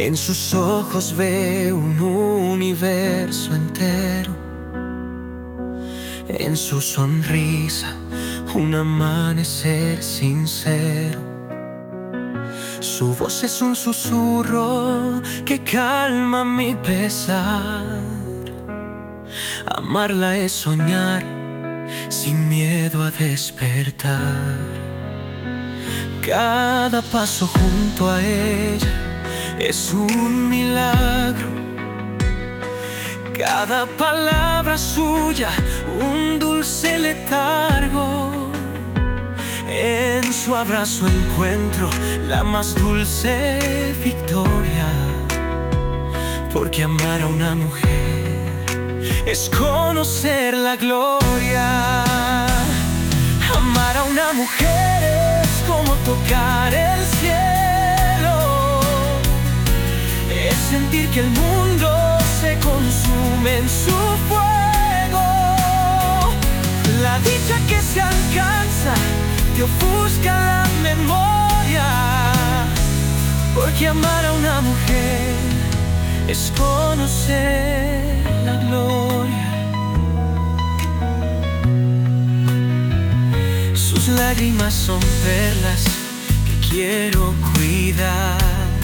En sus ojos veo un universo entero. En su sonrisa un amanecer sincero. Su voz es un susurro que calma mi pesar. Amarla es soñar sin miedo a despertar. Cada paso junto a ella es un milagro. Cada palabra suya un dulce letargo. En su abrazo encuentro la más dulce victoria. Porque amar a una mujer es conocer la gloria. Amar a una mujer es como tocar el cielo. Es sentir que el mundo se consume en su fuego. La dicha que se alcanza te ofusca la memoria. Porque amar a una mujer es conocer la gloria. Sus lágrimas son perlas que quiero cuidar.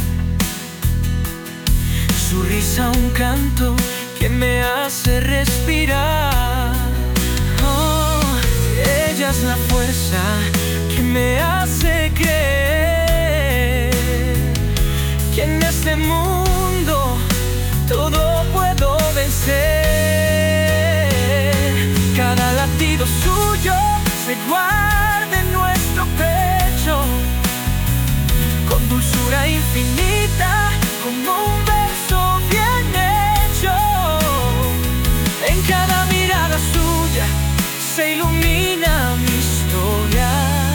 Su risa un canto que me hace respirar. Oh, ella es la fuerza que me hace creer que en este mundo todo puedo vencer. Cada latido suyo se guarda en nuestro pecho con dulzura infinita, como un verso bien hecho. En cada mirada suya se ilumina mi historia.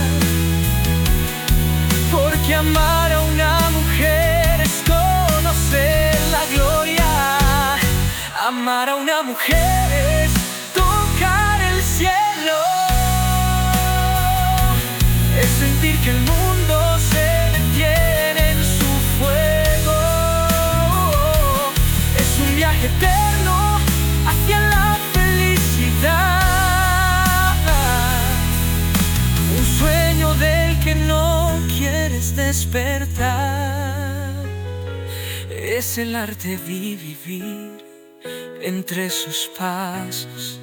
Porque amar a una mujer es conocer la gloria. Amar a una mujer es tocar el cielo. Es sentir que el mundo se detiene en su fuego. Es un viaje eterno hacia la felicidad. Un sueño del que no quieres despertar. Es el arte de vivir entre sus pasos.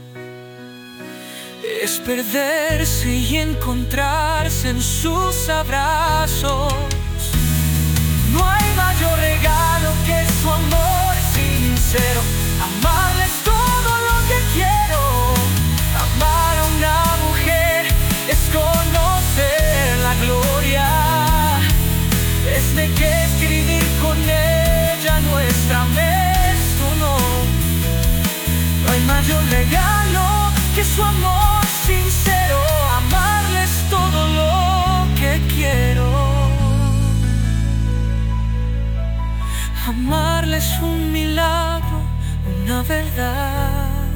Es perderse y encontrarse en sus abrazos. No hay mayor regalo que su amor sincero. Amarla es todo lo que quiero. Amar a una mujer es conocer la gloria. Es de que escribir con ella nuestra mesa, no. No hay mayor regalo que su amor sincero. Amarle es todo lo que quiero. Amarle es un milagro, una verdad.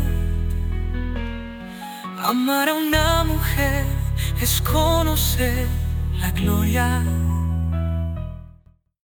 Amar a una mujer es conocer la gloria.